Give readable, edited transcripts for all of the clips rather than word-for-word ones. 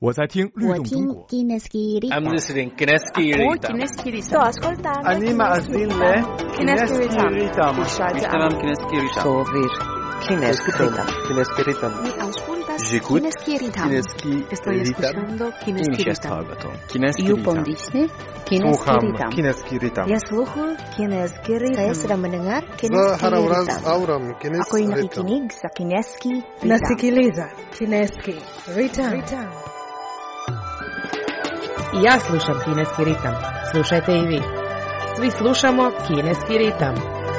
我在听律动中国。 I'm listening Kineski Ritam. Sto ascoltando. Anima Azile Kineski Ritam. Ishtaram Kineski Ritam. Sovir Kineski Ritam. Kineski Ritam. Mi auscultas J'écoute Kineski Ritam. Kineski Estoy escuchando Kineski Ritam. Kineski You Ritam. pondisne Kineski Sluham Ritam. Kineski Ritam. Ya sluhu Kineski Ritam. Saya sedang mendengar Za Kineski haravraz Ritam. auram Ako Kineski yung Ritam. nakikinig sa Kineski Ritam. Nasikiliza Kineski Ritam. I ja slušam Kineski ritam. Slušajte i vi. Svi slušamo Kineski ritam.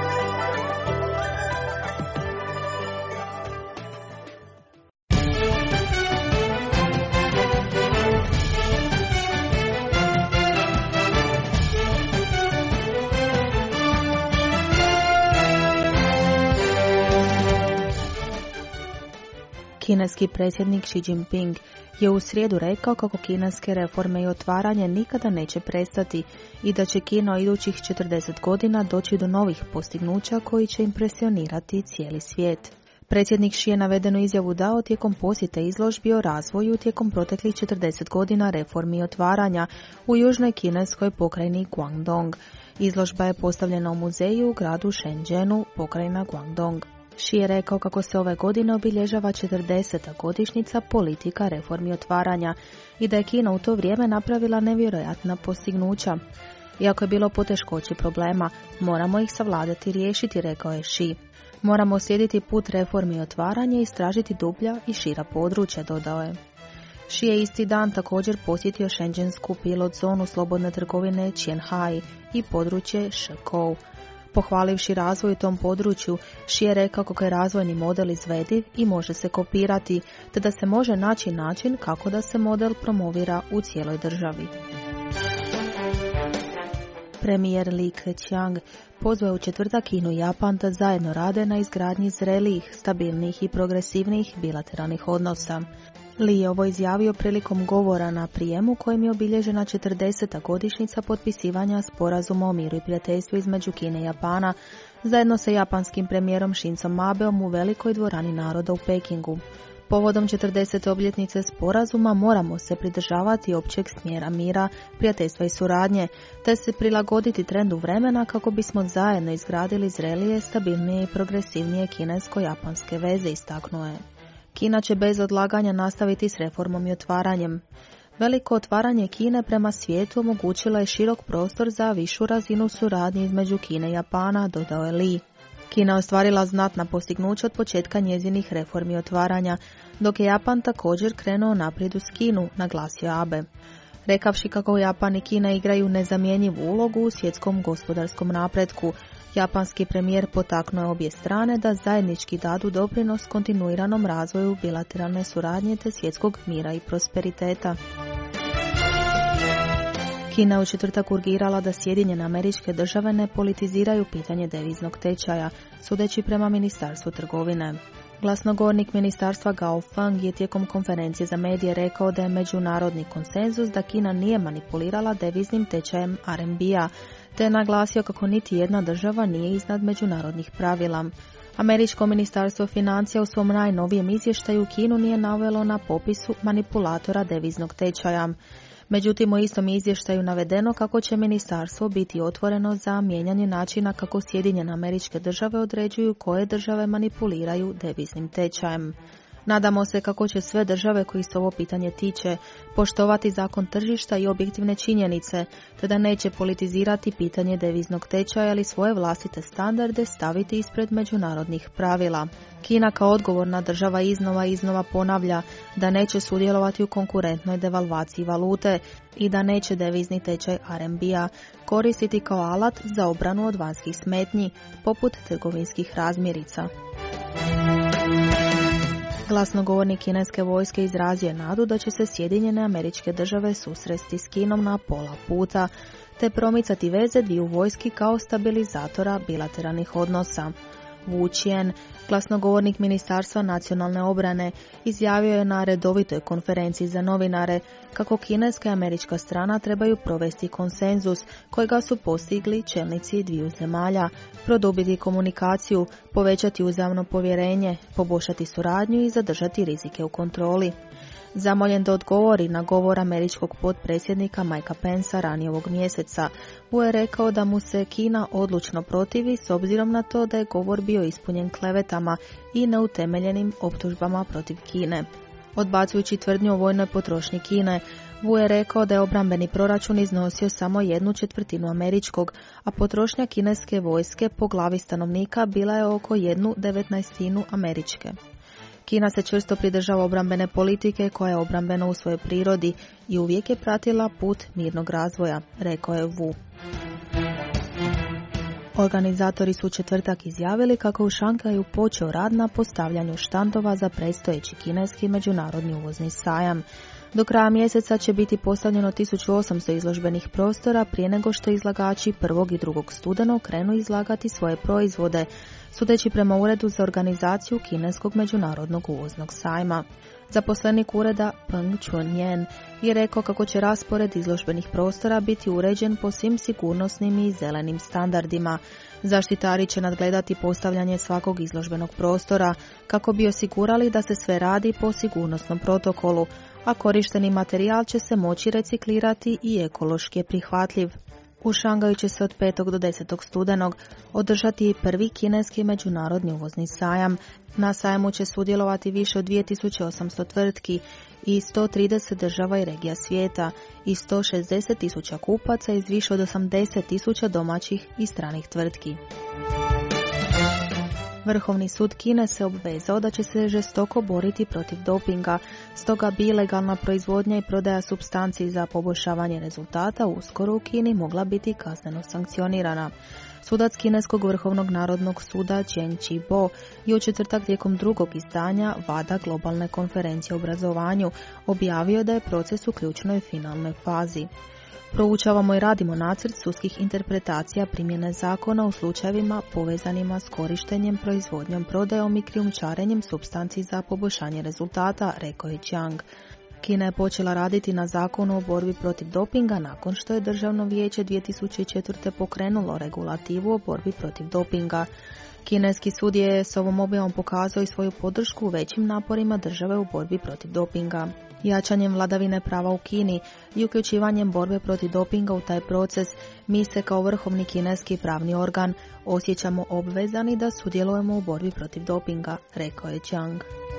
Kineski predsjednik Xi Jinping je u srijedu rekao kako kineske reforme i otvaranje nikada neće prestati i da će Kina idućih 40 godina doći do novih postignuća koji će impresionirati cijeli svijet. Predsjednik Xi je navedenu izjavu dao tijekom posjete izložbi o razvoju tijekom proteklih 40 godina reformi i otvaranja u južnoj kineskoj pokrajini Guangdong. Izložba je postavljena u muzeju u gradu Shenzhenu, pokrajina Guangdong. Xi je rekao kako se ove godine obilježava 40. godišnjica politika reformi i otvaranja i da je Kina u to vrijeme napravila nevjerojatna postignuća. Iako je bilo poteškoći problema, moramo ih savladati i riješiti, rekao je Xi. Moramo slijediti put reformi i otvaranja i istražiti dublja i šira područja, dodao je. Xi je isti dan također posjetio šenđensku pilot zonu slobodne trgovine Qianhai i područje Shekou. Pohvalivši razvoj u tom području, Xi je rekao kako je razvojni model izvediv i može se kopirati, te da se može naći način kako da se model promovira u cijeloj državi. Premijer Li Keqiang pozvao je u četvrtak Kinu i Japan da zajedno rade na izgradnji zrelijih, stabilnih i progresivnih bilateralnih odnosa. Li je ovo izjavio prilikom govora na prijemu kojim je obilježena 40. godišnjica potpisivanja sporazuma o miru i prijateljstvu između Kine i Japana, zajedno sa japanskim premijerom Shinzom Abeom u velikoj dvorani naroda u Pekingu. Povodom 40. obljetnice sporazuma moramo se pridržavati općeg smjera mira, prijateljstva i suradnje, te se prilagoditi trendu vremena kako bismo zajedno izgradili zrelije, stabilnije i progresivnije kinesko-japanske veze, istaknuo je. Kina će bez odlaganja nastaviti s reformom i otvaranjem. Veliko otvaranje Kine prema svijetu omogućilo je širok prostor za višu razinu suradnje između Kine i Japana, dodao je Li. Kina je ostvarila znatna postignuća od početka njezinih reformi i otvaranja, dok je Japan također krenuo naprijed uz Kinu, naglasio Abe. Rekavši kako Japan i Kina igraju nezamjenjivu ulogu u svjetskom gospodarskom napretku, japanski premijer potaknuo je obje strane da zajednički dadu doprinos kontinuiranom razvoju bilateralne suradnje te svjetskog mira i prosperiteta. Kina je u četvrtak urgirala da Sjedinjene Američke Države ne politiziraju pitanje deviznog tečaja, sudeći prema Ministarstvu trgovine. Glasnogovornik ministarstva Gao Feng je tijekom konferencije za medije rekao da je međunarodni konsenzus da Kina nije manipulirala deviznim tečajem RMB-a, te je naglasio kako niti jedna država nije iznad međunarodnih pravila. Američko ministarstvo financija u svom najnovijem izvještaju Kinu nije navelo na popisu manipulatora deviznog tečaja. Međutim, u istom izvještaju navedeno kako će ministarstvo biti otvoreno za mijenjanje načina kako Sjedinjene Američke Države određuju koje države manipuliraju deviznim tečajem. Nadamo se kako će sve države koji se ovo pitanje tiče poštovati zakon tržišta i objektivne činjenice, te da neće politizirati pitanje deviznog tečaja ili svoje vlastite standarde staviti ispred međunarodnih pravila. Kina kao odgovorna država iznova ponavlja da neće sudjelovati u konkurentnoj devalvaciji valute i da neće devizni tečaj RMB-a koristiti kao alat za obranu od vanjskih smetnji, poput trgovinskih razmirica. Glasnogovornik kineske vojske izrazio je nadu da će se Sjedinjene Američke Države susresti s Kinom na pola puta, te promicati veze dviju vojski kao stabilizatora bilateralnih odnosa. Wu Qian, glasnogovornik Ministarstva nacionalne obrane, izjavio je na redovitoj konferenciji za novinare kako kineska i američka strana trebaju provesti konsenzus kojega su postigli čelnici dviju zemalja, produbiti komunikaciju, povećati uzajamno povjerenje, poboljšati suradnju i zadržati rizike u kontroli. Zamoljen da odgovori na govor američkog potpredsjednika Mikea Pencea ranije ovog mjeseca, Wu je rekao da mu se Kina odlučno protivi s obzirom na to da je govor bio ispunjen klevetama i neutemeljenim optužbama protiv Kine. Odbacujući tvrdnju o vojnoj potrošnji Kine, Wu je rekao da je obrambeni proračun iznosio samo 1/4 američkog, a potrošnja kineske vojske po glavi stanovnika bila je oko 1/19 američke. Kina se čvrsto pridržava obrambene politike koja je obrambena u svojoj prirodi i uvijek je pratila put mirnog razvoja, rekao je Wu. Organizatori su u četvrtak izjavili kako je u Šanghaju počeo rad na postavljanju štandova za predstojeći kineski međunarodni uvozni sajam. Do kraja mjeseca će biti postavljeno 1800 izložbenih prostora prije nego što izlagači 1. i 2. studenog krenu izlagati svoje proizvode, sudeći prema Uredu za organizaciju kineskog međunarodnog uvoznog sajma. Zaposlenik ureda Peng Chunyan je rekao kako će raspored izložbenih prostora biti uređen po svim sigurnosnim i zelenim standardima. Zaštitari će nadgledati postavljanje svakog izložbenog prostora kako bi osigurali da se sve radi po sigurnosnom protokolu, a korišteni materijal će se moći reciklirati i ekološki je prihvatljiv. U Šangaju će se od 5. do 10. studenog održati i prvi kineski međunarodni uvozni sajam. Na sajmu će sudjelovati više od 2800 tvrtki i 130 država i regija svijeta i 160.000 kupaca iz više od 80.000 domaćih i stranih tvrtki. Vrhovni sud Kine se obvezao da će se žestoko boriti protiv dopinga, stoga bi ilegalna proizvodnja i prodaja supstanci za poboljšavanje rezultata uskoro u Kini mogla biti kazneno sankcionirana. Sudac Kineskog vrhovnog narodnog suda Zheng Qibo je u četvrtak tijekom drugog izdanja WADA globalne konferencije o obrazovanju objavio da je proces u ključnoj finalnoj fazi. Proučavamo i radimo nacrt sudskih interpretacija primjene zakona u slučajevima povezanima s korištenjem, proizvodnjom, prodajom i krijumčarenjem supstanci za poboljšanje rezultata, rekao je Chiang. Kina je počela raditi na zakonu o borbi protiv dopinga nakon što je Državno vijeće 2004. pokrenulo regulativu o borbi protiv dopinga. Kineski sud je s ovom objavom pokazao i svoju podršku u većim naporima države u borbi protiv dopinga. Jačanjem vladavine prava u Kini i uključivanjem borbe protiv dopinga u taj proces, mi se kao vrhovni kineski pravni organ osjećamo obvezani da sudjelujemo u borbi protiv dopinga, rekao je Chiang.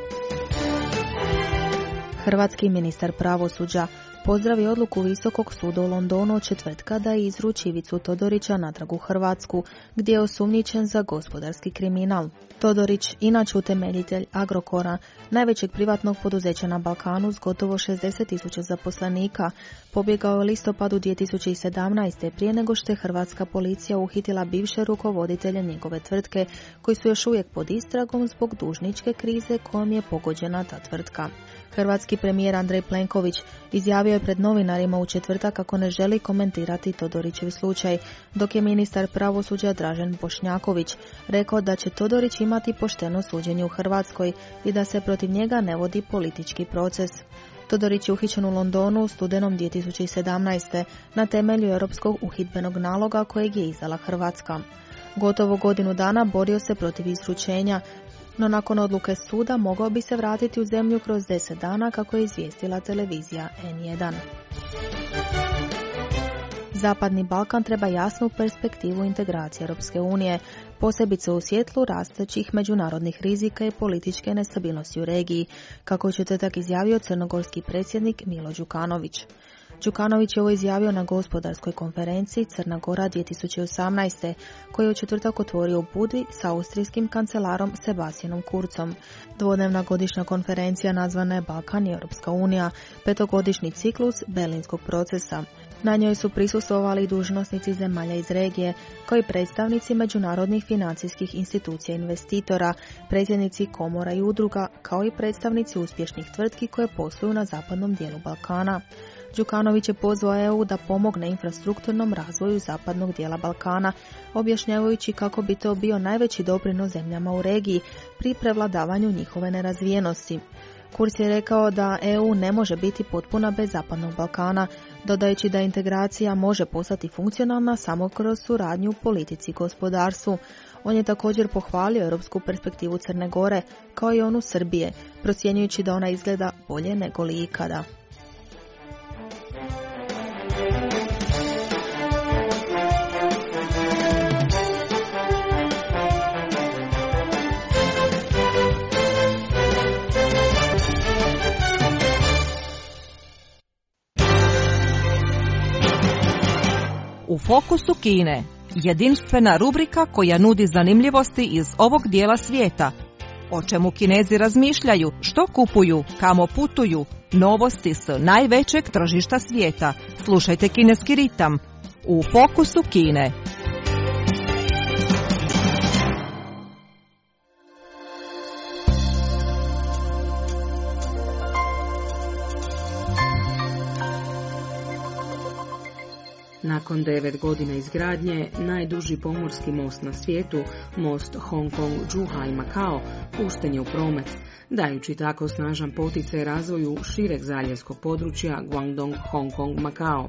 Hrvatski ministar pravosuđa pozdravio odluku Visokog suda u Londonu od četvrtka da izruči Ivicu Todorića natrag u Hrvatsku, gdje je osumnjičen za gospodarski kriminal. Todorić, inače utemeljitelj Agrokora, najvećeg privatnog poduzeća na Balkanu s gotovo 60.000 zaposlenika, pobjegao je u listopadu 2017. prije nego što je hrvatska policija uhitila bivše rukovoditelje njegove tvrtke, koji su još uvijek pod istragom zbog dužničke krize kojom je pogođena ta tvrtka. Hrvatski premijer Andrej Plenković izjavio je pred novinarima u četvrtak kako ne želi komentirati Todorićev slučaj, dok je ministar pravosuđa Dražen Bošnjaković rekao da će Todorić imati pošteno suđenje u Hrvatskoj i da se protiv njega ne vodi politički proces. Todorić je uhićen u Londonu u studenom 2017. na temelju europskog uhidbenog naloga kojeg je izdala Hrvatska. Gotovo godinu dana borio se protiv izručenja, no nakon odluke suda mogao bi se vratiti u zemlju kroz 10 dana, kako je izvijestila televizija N1. Zapadni Balkan treba jasnu perspektivu integracije Europske unije, posebice u svjetlu rastućih međunarodnih rizika i političke nestabilnosti u regiji, kako je u četvrtak izjavio crnogorski predsjednik Milo Đukanović. Đukanović je ovo izjavio na gospodarskoj konferenciji Crna Gora 2018. koju je u četvrtak otvorio u Budvi s austrijskim kancelarom Sebastianom Kurzom. Dvodnevna godišnja konferencija nazvana je Balkan i Europska unija, petogodišnji ciklus berlinskog procesa. Na njoj su prisustvovali i dužnosnici zemalja iz regije, kao i predstavnici međunarodnih financijskih institucija i investitora, predsjednici komora i udruga, kao i predstavnici uspješnih tvrtki koje posluju na zapadnom dijelu Balkana. Đukanović je pozvao EU da pomogne infrastrukturnom razvoju zapadnog dijela Balkana, objašnjavajući kako bi to bio najveći doprinos zemljama u regiji pri prevladavanju njihove nerazvijenosti. Kurz je rekao da EU ne može biti potpuna bez zapadnog Balkana, dodajući da integracija može postati funkcionalna samo kroz suradnju u politici i gospodarstvu. On je također pohvalio europsku perspektivu Crne Gore, kao i onu Srbije, procjenjujući da ona izgleda bolje nego li ikada. U fokusu Kine, jedinstvena rubrika koja nudi zanimljivosti iz ovog dijela svijeta. O čemu Kinezi razmišljaju, što kupuju, kamo putuju, novosti s najvećeg tržišta svijeta. Slušajte Kineski ritam u fokusu Kine. Nakon 9 godina izgradnje, najduži pomorski most na svijetu, most Hong Kong-Zhuhai-Macao, pušten je u promet, dajući tako snažan poticaj razvoju šireg zaljevskog područja Guangdong-Hong Kong-Macao.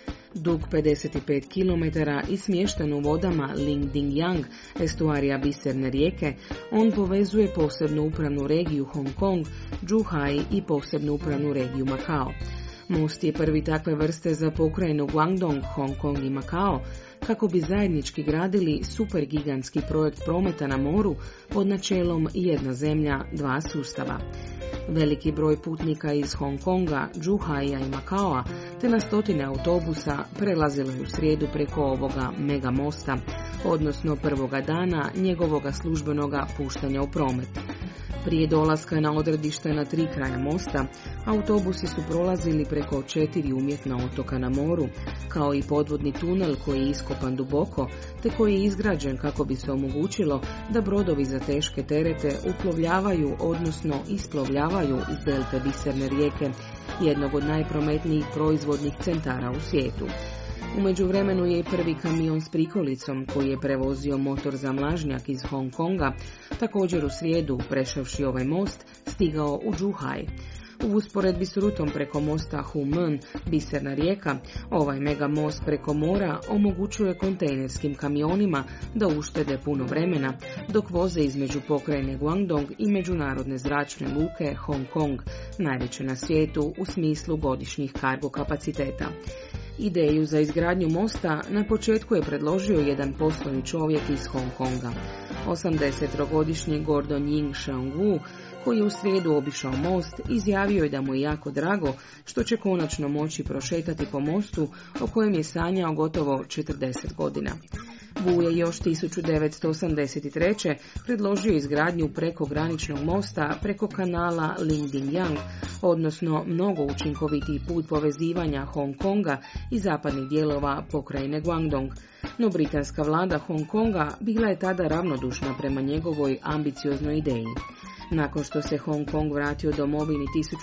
Dug 55 km i smješten u vodama Ling-Ding-Yang, estuarija Biserne rijeke, on povezuje posebnu upravnu regiju Hong Kong, Zhuhai i posebnu upravnu regiju Macao. Most je prvi takve vrste za pokrajinu Guangdong, Hong Kong i Macao, kako bi zajednički gradili supergigantski projekt prometa na moru pod načelom jedna zemlja, dva sustava. Veliki broj putnika iz Hong Konga, Zhuhaia i Macaoa, te na stotine autobusa prelazilo je u srijedu preko ovoga mega mosta, odnosno prvoga dana njegovoga službenoga puštanja u promet. Prije dolaska na odredište na 3 kraja mosta, autobusi su prolazili preko 4 umjetna otoka na moru, kao i podvodni tunel koji je iskopan duboko, te koji je izgrađen kako bi se omogućilo da brodovi za teške terete uplovljavaju, odnosno isplovljavaju iz delte Biserne rijeke, jednog od najprometnijih proizvodnih centara u svijetu. U međuvremenu je i prvi kamion s prikolicom koji je prevozio motor za mlažnjak iz Hong Konga, također u srijedu, prešavši ovaj most, stigao u Zhuhai. U usporedbi s rutom preko mosta Humen, Biserna rijeka, ovaj mega most preko mora omogućuje kontejnerskim kamionima da uštede puno vremena, dok voze između pokrajine Guangdong i međunarodne zračne luke Hong Kong, najveće na svijetu u smislu godišnjih kargo kapaciteta. Ideju za izgradnju mosta na početku je predložio jedan poslovni čovjek iz Hong Konga. 80-godišnji Gordon Ying Shang-wu, koji je u srijedu obišao most, izjavio je da mu je jako drago što će konačno moći prošetati po mostu o kojem je sanjao gotovo 40 godina. Wu je još 1983. predložio izgradnju prekograničnog mosta preko kanala Ling-Ding-Yang, odnosno mnogo učinkovitiji put povezivanja Hong Konga i zapadnih dijelova pokrajine Guangdong. No britanska vlada Hong Konga bila je tada ravnodušna prema njegovoj ambicioznoj ideji. Nakon što se Hong Kong vratio domovini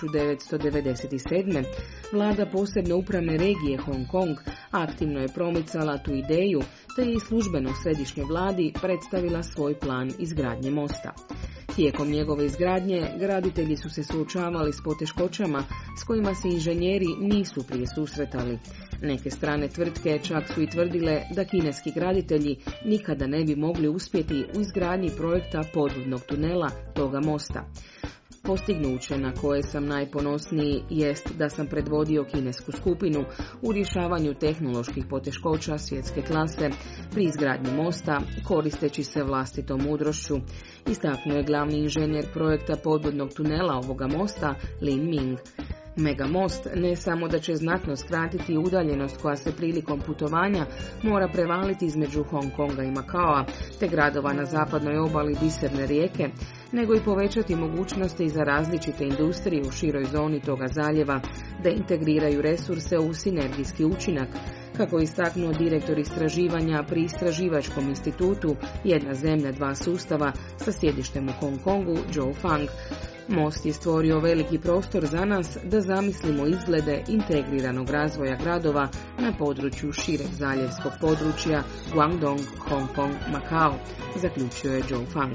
1997. vlada posebne upravne regije Hong Kong aktivno je promicala tu ideju, te je i službeno središnjoj vladi predstavila svoj plan izgradnje mosta. Tijekom njegove izgradnje graditelji su se suočavali s poteškoćama s kojima se inženjeri nisu prije susretali. Neke strane tvrtke čak su i tvrdile da kineski graditelji nikada ne bi mogli uspjeti u izgradnji projekta podvodnog tunela toga mosta. Postignuće na koje sam najponosniji jest da sam predvodio kinesku skupinu u rješavanju tehnoloških poteškoća svjetske klase pri izgradnji mosta, koristeći se vlastitom mudrošću, istaknuo je glavni inženjer projekta podvodnog tunela ovoga mosta, Lin Ming. Megamost ne samo da će znatno skratiti udaljenost koja se prilikom putovanja mora prevaliti između Hong Konga i Macaoa, te gradova na zapadnoj obali Biserne rijeke, nego i povećati mogućnosti za različite industrije u široj zoni toga zaljeva, da integriraju resurse u sinergijski učinak, kako je istaknuo direktor istraživanja pri Istraživačkom institutu Jedna zemlja, dva sustava sa sjedištem u Hong Kongu, Joe Fang. Most je stvorio veliki prostor za nas da zamislimo izglede integriranog razvoja gradova na području šireg zaljevskog područja Guangdong, Hong Kong, Macao, zaključio je Joe Fang.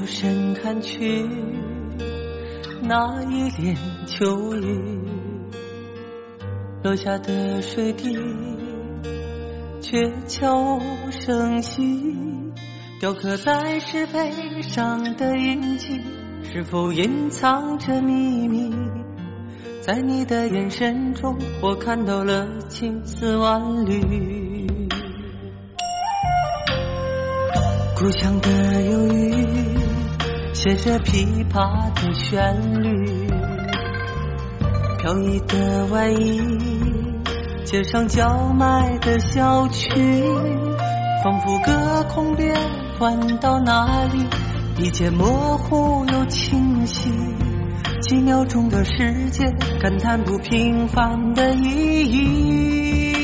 出身看去，那一帘秋雨，落下的水滴却悄无声息，雕刻在石碑上的印记，是否隐藏着秘密？在你的眼神中，我看到了千丝万缕。故乡的忧郁，写着琵琶的旋律，飘逸的外衣，街上叫卖的小曲，仿佛隔空变换到哪里，一切模糊又清晰，几秒钟的时间，感叹不平凡的意义。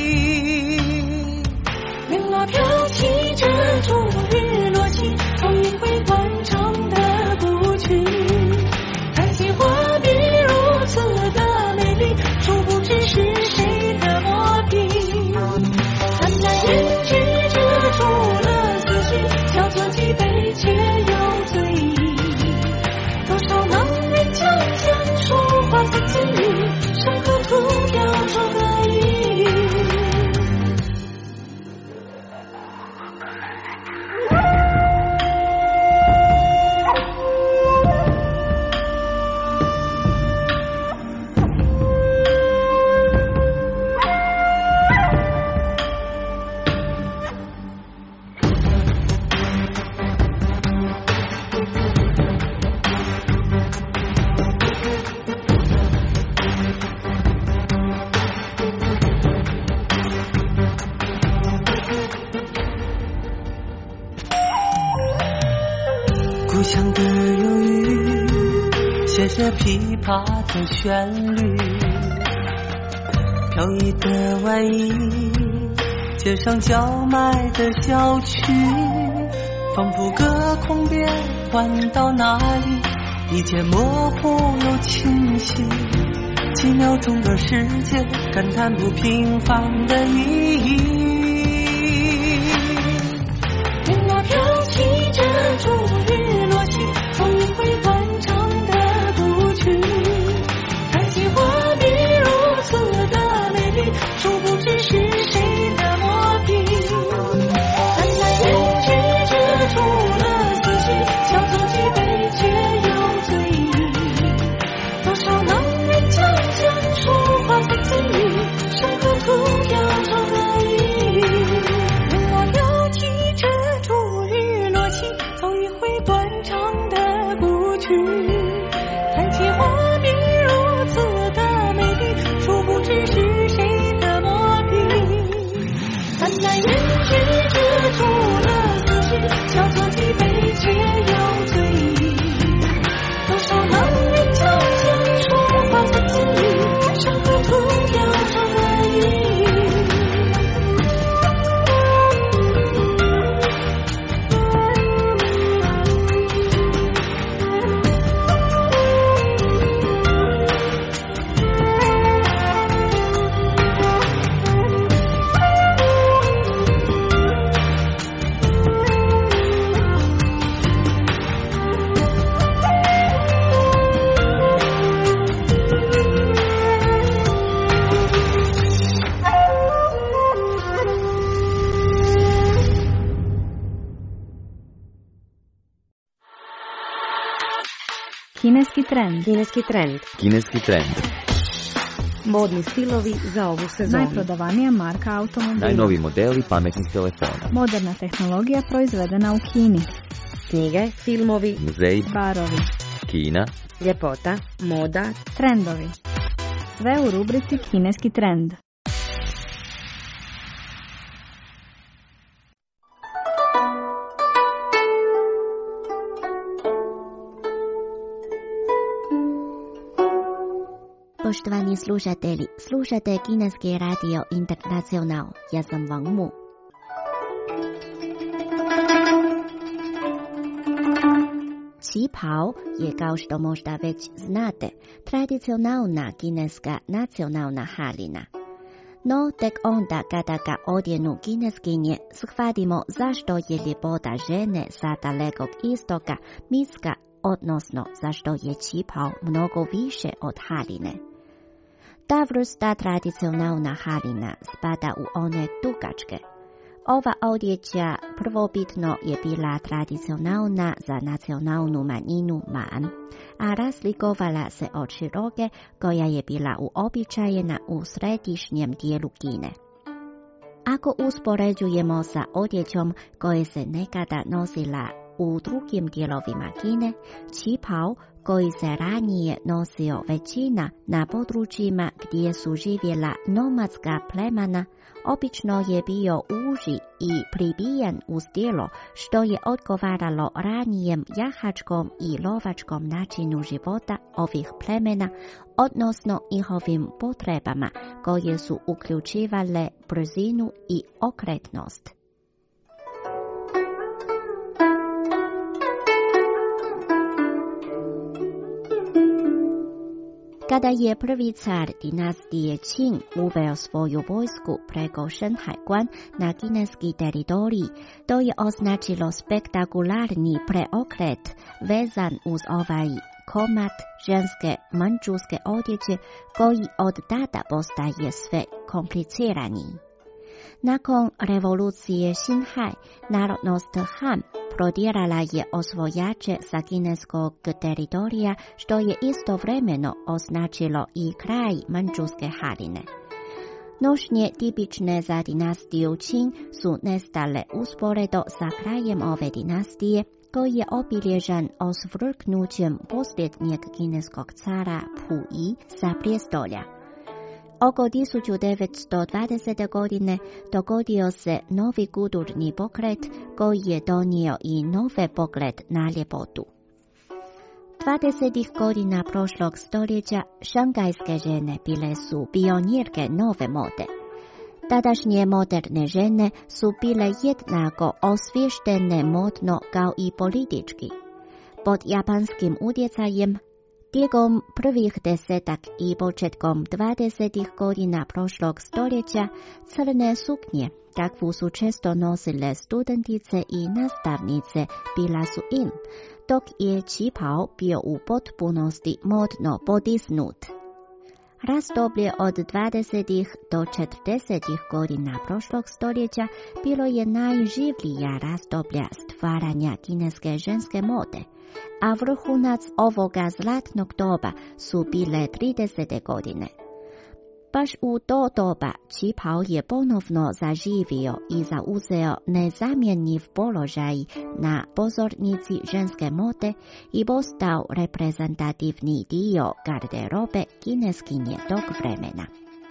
云浪飘起遮住日落西，从一回惯常的古曲，看见画笔如此的美丽，殊不知是谁的墨笔。淡淡胭脂遮住了思绪，小酌几杯却又醉意，多少盲人将讲述花色词语，上刻图雕出的意义。故乡的忧郁，写着琵琶的旋律，飘逸的外衣，街上叫卖的小曲，仿佛隔空变换到哪里，一切模糊又清晰，几秒钟的时间，感叹不平凡的意义。云浪飘起遮住日落西，从一回惯常的古曲，看见画笔如此的美丽，殊不知是谁的墨笔。淡淡胭脂遮住了思绪，小酌几杯却又醉意，多少盲人将讲述花色词语，上刻图雕出的意义。云浪飘起遮住日落西，从一回惯常的古曲，看见画笔如此的美丽，殊不知是谁的墨笔。淡淡胭脂遮住了思绪，小酌几杯却又醉意，多少盲人将讲述花色词语，上刻图雕出的意义。 Kineski trend. Kineski trend. Kineski trend. Modni stilovi za ovu sezonu. Najprodavanija marka automobila. Najnoviji modeli pametnih telefona. Moderna tehnologija proizvedena u Kini. Knjige, filmovi, Muzeji, Barovi. Kina, ljepota, moda, Trendovi. Sve u rubrici Kineski trend. Poštovani slušatelji, slušate Kineski radio Internacional. Ja sam Wang Mu. Qipao je, kao što možda već znate, tradicionalna kineska nacionalna haljina. No tek onda kada ga odjenu kineskinje, shvatimo zašto je ljepota žene sa dalekog istoka mitska, odnosno zašto je čipao mnogo više od haline. Ta vrsta tradicionalna halina spada u one dugačke. Ova odjeća prvobitno je bila tradicionalna za nacionalnu manjinu Man, a razlikovala se od široke koja je bila uobičajena u središnjem dijelu Kine. Ako uspoređujemo sa odjećom koje se nekada nosila u drugim dijelovima Kine, čipao koji se ranije nosio većina na područjima gdje su živjela nomadska plemena, obično je bio uži i pribijen uz tijelo, što je odgovaralo ranijem jahačkom i lovačkom načinu života ovih plemena, odnosno njihovim potrebama koje su uključivale brzinu i okretnost. Kada je prvi car dinastije Qing uveo svoju vojsku preko Shenhaiguan na kineski teritorij, to je označilo spektakularni preokret vezan uz ovaj komad ženske mandžuske odjeće koji od tada postaje sve kompliciraniji. Nakon revolucije Xinhai, narodnost Han prodirala je osvojače sa kineskog teritorija, što je istovremeno označilo i kraj mandžuske haline. Nošnje tipične za dinastiju Qing su nestale usporedo sa krajem ove dinastije, koji je obilježen osvrknućem posljednjeg kineskog cara Puyi sa prijestolja. Oko 1920. godine dogodio se novi kulturni pokret koji je donio i nove pogled na ljepotu. 20. godina prošlog stoljeća šangajske žene bile su pionirke nove mode. Tadašnje moderne žene su bile jednako osvještene modno kao i politički. Pod japanskim utjecajem tijekom prvih desetak i početkom 20. godina prošlog stoljeća crne suknje, kakvu su često nosile studentice i nastavnice, bila su in, dok je čipao bio u potpunosti modno podisnut. Razdoblje od 20. do 40. godina prošlog stoljeća bilo je najživlija razdoblja stvaranja kineske ženske mode, a vrhunac ovoga zlatnog doba su bile 30. godine. Baš u to doba čipao je ponovno zaživio i zauzeo nezamjenjiv položaj na pozornici ženske mode i postao reprezentativni dio garderobe kineskinje tog vremena.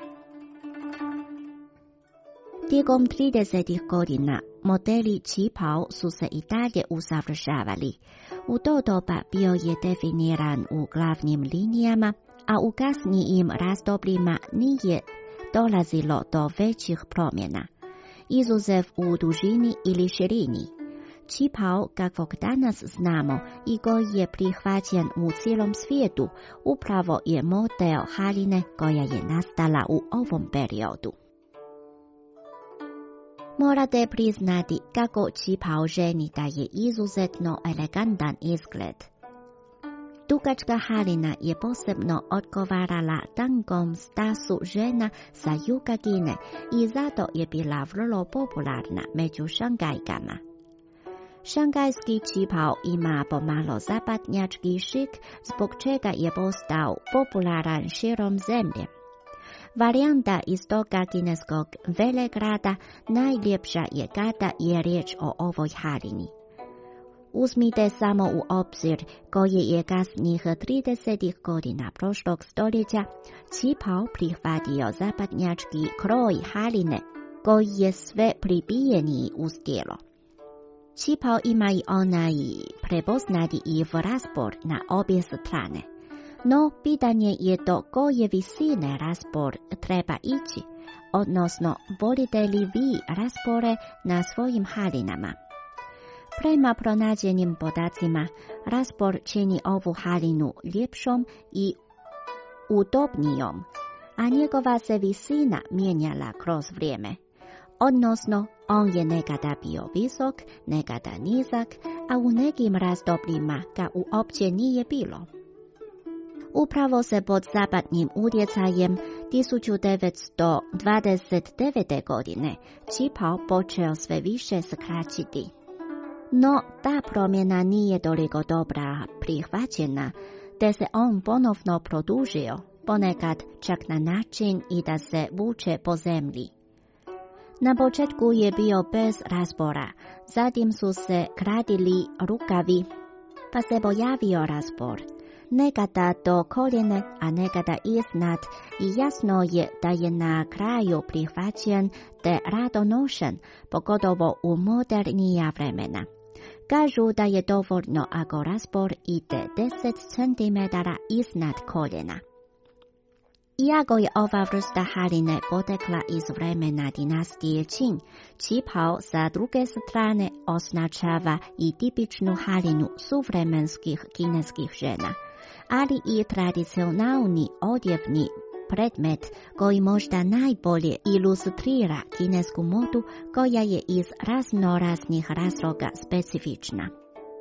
Tijekom 30. godina modeli čipao su se i dalje usavršavali. U to doba bio je definiran u glavnim linijama, a u kasnijim razdobljima nije dolazilo do većih promjena, izuzev u dužini ili širini. Čipao, kakvog danas znamo i koji je prihvaćen u cijelom svijetu, upravo je model haline koja je nastala u ovom periodu. Morate priznati kako čipao ženi daje izuzetno elegantan izgled. Dugačka halina je posebno odgovarala tangom stasu žena sa juga Kine i zato je bila vrlo popularna među Šangajkama. Šangajski čipao ima pomalo zapadnjački šik, zbog čega je postao popularan širom zemlje. Varijanta iz toga kineskog velegrada najljepša je kada je riječ o ovoj halini. Uzmite samo u obzir koje je kasnijih 30. godina prošlog stoljeća čipao prihvatio zapadnjački kroj haline koji je sve pribijeniji uz tijelo. Čipao ima i onaj prepoznati raspor na obje strane. No, pitanje je do koje visine raspor treba ići, odnosno volite li vi raspore na svojim halinama. Prema pronađenim podacima, raspor čini ovu halinu ljepšom i udobnijom, a njegova se visina mijenjala kroz vrijeme. Odnosno, on je nekada bio visok, nekada nizak, a u nekim razdobljima ga uopće nije bilo. Upravo se pod zapadnim utjecajem 1929. godine čipao počeo sve više skraćiti. No, ta promjena nije toliko dobra prihvaćena, te se on ponovno produžio, ponekad čak na način i da se vuče po zemlji. Na početku je bio bez razbora, zatim su se gradili rukavi, pa se pojavio razbor. Nekada do koljene, a nekada iznad, i jasno je da je na kraju prihvaćen te rado nošen, pogotovo u modernija vremena. Kažu da je dovoljno ako razbor ide 10 cm iznad koljena. Iako je ova vrsta haline potekla iz vremena dinastije Qing, čipao sa druge strane označava i tipičnu halinu suvremenskih kineskih žena, ali i tradicionalni odjevni predmet koji možda najbolje ilustrira kinesku modu koja je iz raznoraznih razloga specifična.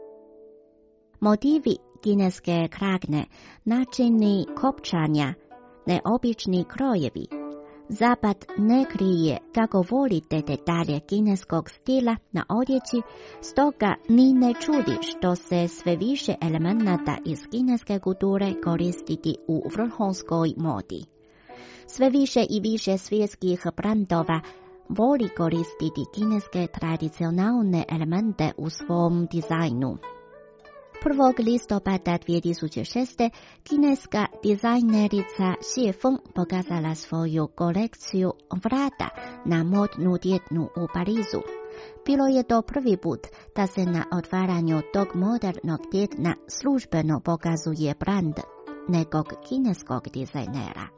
Motivi kineske kragne, načini kopčanja, neobični krojevi. Zapad ne krije kako volite detalje kineskog stila na odjeći, stoga ni ne čudi što se sve više elemenata iz kineske kulture koristiti u vrhunskoj modi. Sve više i više svjetskih brandova voli koristiti kineske tradicionalne elemente u svom dizajnu. 1. listopada 2006. kineska dizajnerica Xie Feng pokazala svoju kolekciju vrata na modnu tjednu u Parizu. Bilo je to prvi put da se na otvaranju tog modernog tjedna službeno pokazuje brand nekog kineskog dizajnera.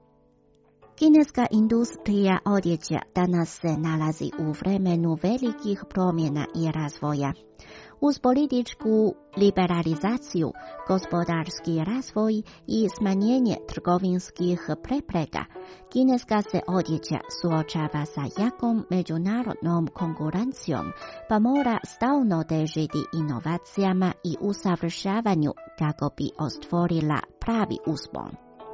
Kineska industrija odjeća danas se nalazi u vremenu velikih promjena i razvoja. Uz političku liberalizaciju, gospodarski razvoj i smanjenje trgovinskih prepreka, kineska se odjeća suočava sa jakom međunarodnom konkurencijom, pa mora stalno težiti inovacijama i usavršavanju kako bi ostvarila pravi uspon.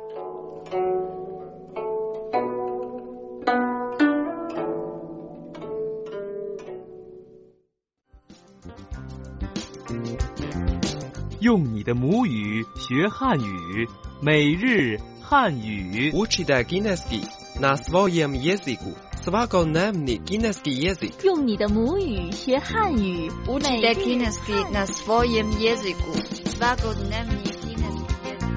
用你的母语学汉语，每日汉语。 Učite kineski na svojem jeziku. Svakodnevni kineski jezik. 用你的母语学汉语， Učite kineski na svojem jeziku. Svakodnevni kineski jezik.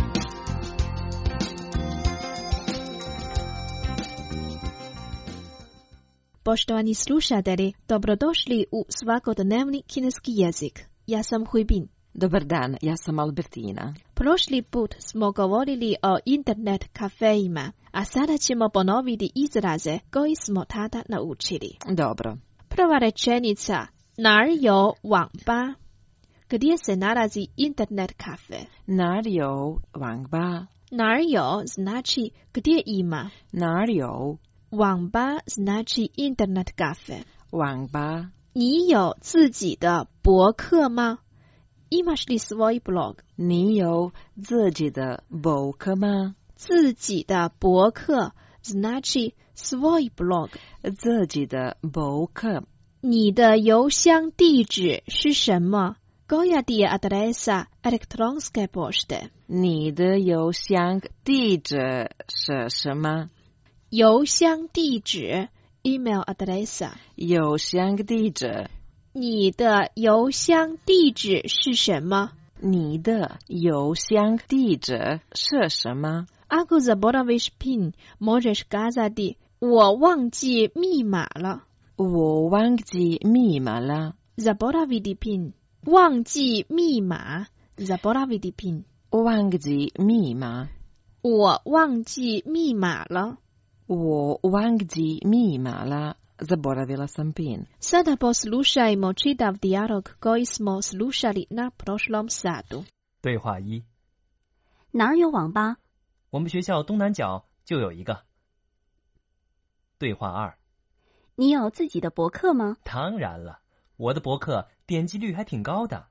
Poštovani slušatelji, dobrodošli u svakodnevni kineski jezik. Ja sam Huibin. Dobar dan, ja sam Albertina. Prošli put smo govorili o internet kafeima, a sada ćemo ponoviti izraze koji smo tada naučili. Dobro. Prva rečenica, 哪儿有网吧? Gdje se nalazi internet kafe? 哪儿有网吧? 哪儿有 znači gdje ima. 哪儿有网吧 znači internet kafe. 网吧. 你有自己的博客吗? Imaš li svoj blog? 你有自己的博客吗? 自己的博客 znači svoj blog. 自己的博客. 你的邮箱地址是什么? Koja ti je adresa elektronske pošte? 你的邮箱地址是什么? 邮箱地址 email adresa. 邮箱地址. 你的邮箱地址是什么? 你的邮箱地址是什么? Ako zaboraviš PIN, možeš kazati 我忘记密码了。 我忘记密码了。 Zaboraviti PIN. 忘记密码。Zaboraviti PIN. 忘记密码。 我忘记密码了。 我忘记密码了。Zaboravila sam PIN. Sada poslušajmo čitav dijalog koji smo slušali na prošlom satu. 对话一： 哪儿有网吧？ 我们学校东南角就有一个。对话2： 你有自己的博客吗？ 当然了，我的博客点击率还挺高的。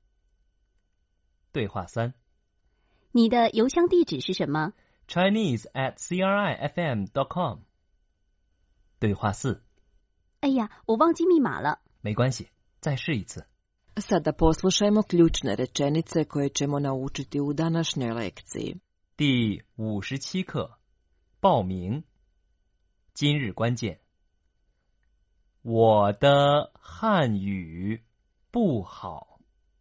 对话3： 你的邮箱地址是什么？ Chinese@crifm.com。对话4： 哎呀，我忘记密码了。 没关系，再试一次。 Sada poslušajmo ključne rečenice koje ćemo naučiti u današnjoj lekciji. 第57课，报名。今日关键：我的汉语不好，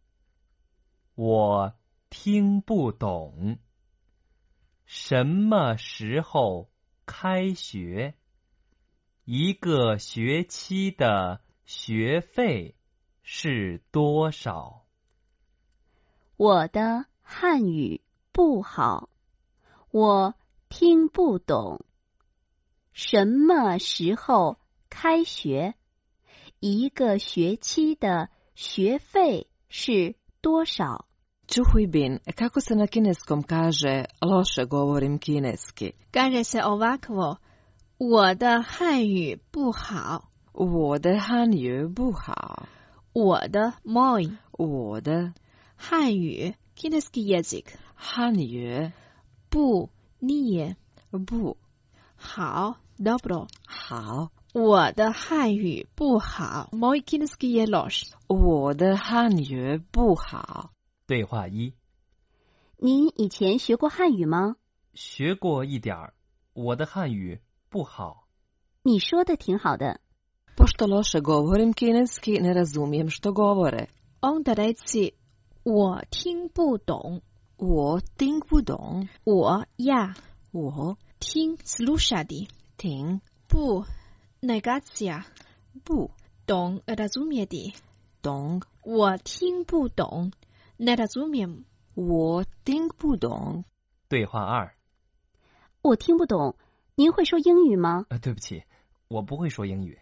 我听不懂。什么时候开学？一个学期的学费是多少？ 我的汉语不好，我听不懂。什么时候开学？一个学期的学费是多少？ Čuhuj bin, kako se na kineskom kaže loše govorim kineski? Kaže se ovakvo, 我的汉语不好。 我的汉语不好。 我的 moj。 我的汉语 kineski jezik。 汉语不 nije。 不好 dobro。 好。 我的汉语不好。moj kineski je loš。 我的汉语不好。 对话1： 您以前学过汉语吗？ 学过一点儿，我的汉语不好。 你说的挺好的。 Pošto loše govorim kineski, ne razumijem što govore. Onda reci 我听不懂。 我听不懂。 我 ja。 我听 slušati。 听不 negacija。 不懂 razumjeti。 懂我听不懂。Ne razumijem。 我听不懂。 对话2： 我听不懂，您会说英语吗？ 对不起，我不会说英语。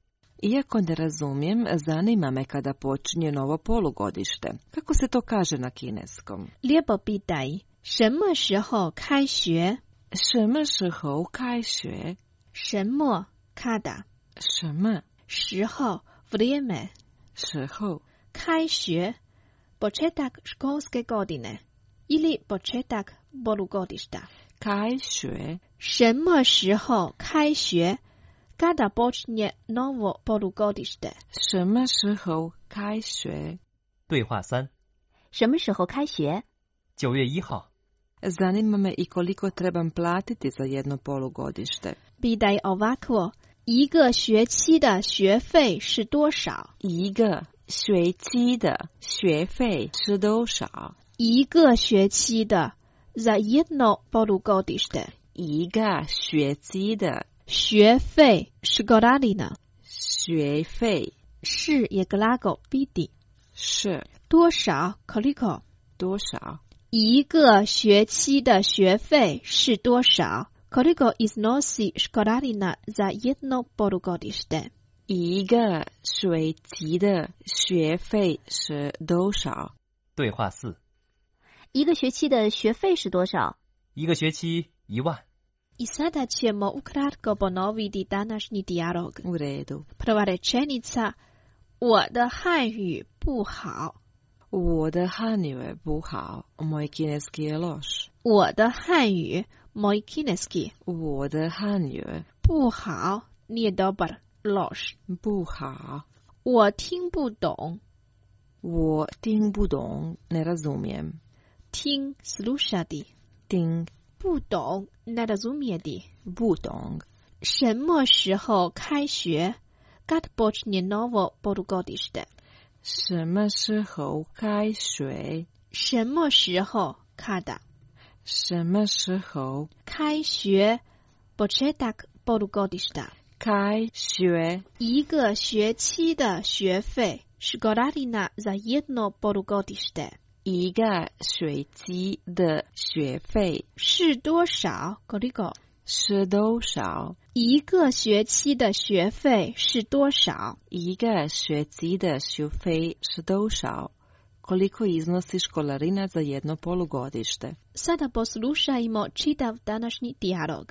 Iako ne razumijem, zanima me kada počinje novo polugodište. Kako se to kaže na kineskom? Lijepo pitaj, 什么时候开学？ 什么时候开学？ 什么 kada？ 什么时候 vrijeme？ 时候开学 početak školske godine ili početak polugodišta。 开学什么时候开学？Kada počinje novo polugodište？ 什么时候开学？ 对话3： 什么时候开学 ？9月1号。 Zanima me i koliko trebam platiti za jedno polugodište. Pitaj ovako, 一个学期的学费是多少？ 一个学期的学费是多少？ 一个学期的 za jedno polugodište。 一个学期的学费是 godina。 学费是也 glagol biti。 是多少 koliko。 多少？ 一个学期的学费是多少 koliko iznosi školarina za jedno polugodište。 一个学期的学费是多少？ 对话4： 一个学期的学费是多少？ 一个学期1万。 I sada ćemo ukratko ponoviti današnji dijalog. U redu. Prva rečenica, 我的汉语不好。 我的汉语不好，moj kineski je loš。 我的汉语 moj kineski。 我的汉语不好 nije dobar loš。 不好。 我听不懂。 我听不懂 ne razumijem。 听 slušati。 听不懂 ne razumjeti。 不懂。 什么时候开学 kad počinje novo polugodište？ 什么时候开学？ 什么时候 kada？ 什么时候开学 početak polugodišta？ 开学一个学期的学费 školarina za jedno polugodište。 一个学期的学费是多少 koliko？ 是多少？ 一个学期的学费是多少？ 一个学期的学费是多少？ Koliko iznosi školarina za jedno polugodište? Sada poslušajmo čitav današnji dijalog.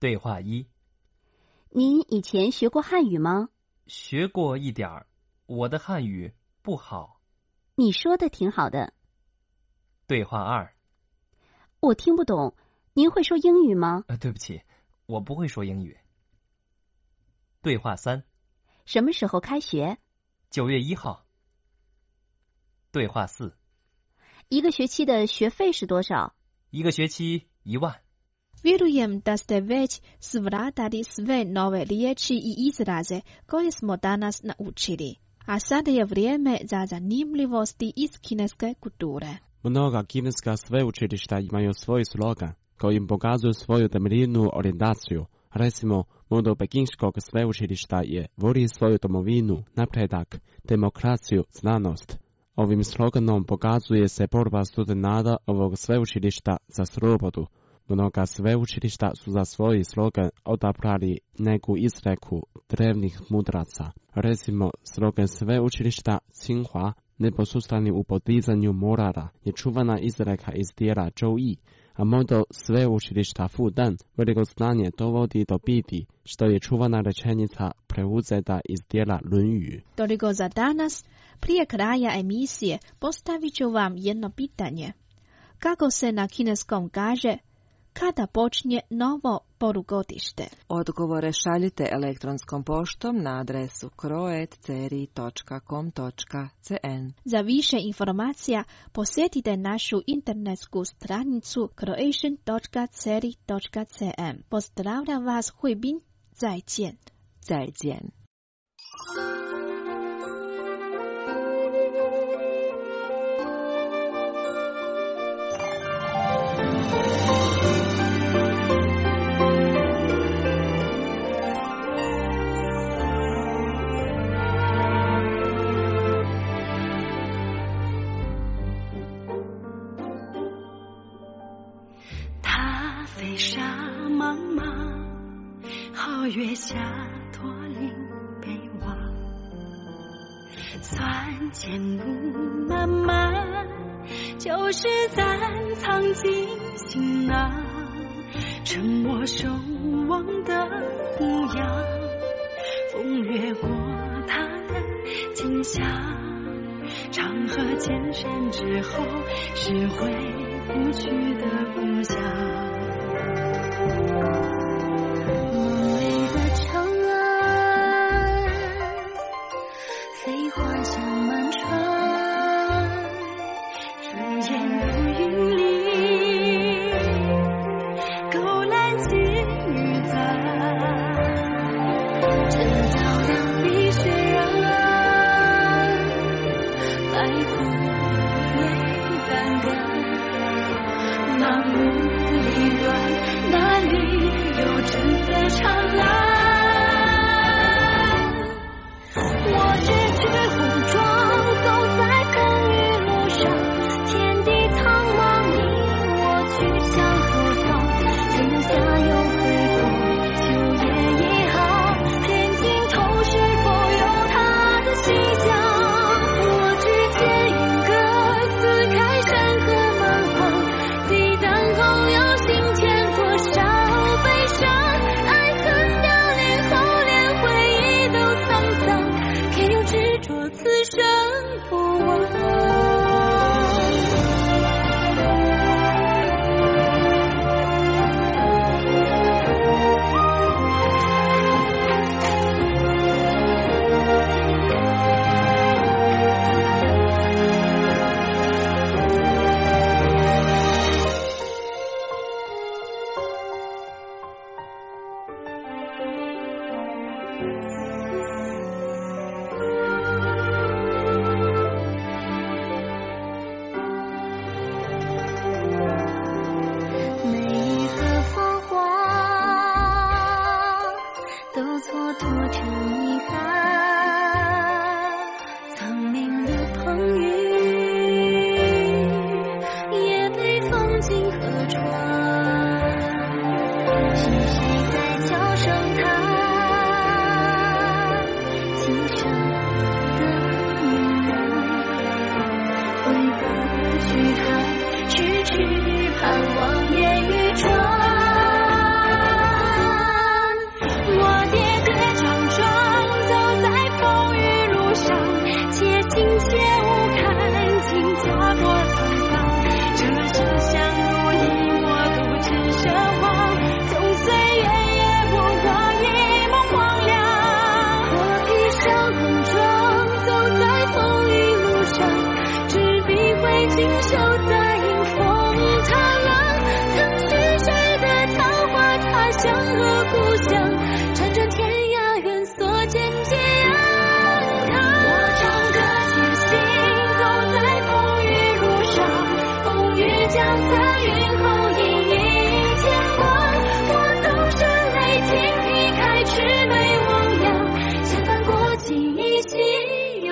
对话一： 您以前学过汉语吗？ 学过一点儿，我的汉语不好。 你说的挺好的。 对话二： 我听不懂，您会说英语吗？ 对不起，我不会说英语。对话三： 什么时候开学 ？9月1号。对话四： 一个学期的学费是多少？ 一个学期1万。 Vjerujem da ste već svladali sve nove riječi i izraze koje smo danas naučili, a sada je vrijeme za zanimljivosti iz kineske kulture. Mnoga kineska sveučilišta imaju svoj slogan kojim pokazuju svoju temeljnu orijentaciju. Recimo, moto pekinškog sveučilišta je voli svoju domovinu, napredak, demokraciju, znanost. Ovim sloganom pokazuje se borba studenata ovog sveučilišta za slobodu. Mnoga sveučilišta su za svoj slogan odabrali neku izreku drevnih mudraca. Recimo, slogan sveučilišta Tsinghua, neposustani u podizanju morala, je čuvana izreka iz dijela Zhou Yi, a moto sveučilišta Fudan, veliko znanje dovodi do biti, što je čuvana rečenica preuzeta iz dijela Lunyu. Toliko za danas. Prije kraja emisije postavit ću vam jedno pitanje. Kako se na kineskom kaže kada počinje novo polugodište? Odgovore šaljite elektronskom poštom na adresu croat@ceri.com.cn. Za više informacija posjetite našu internetsku stranicu croatian.ceri.cn. Pozdravljam vas Hui Bin. 再见. 再见.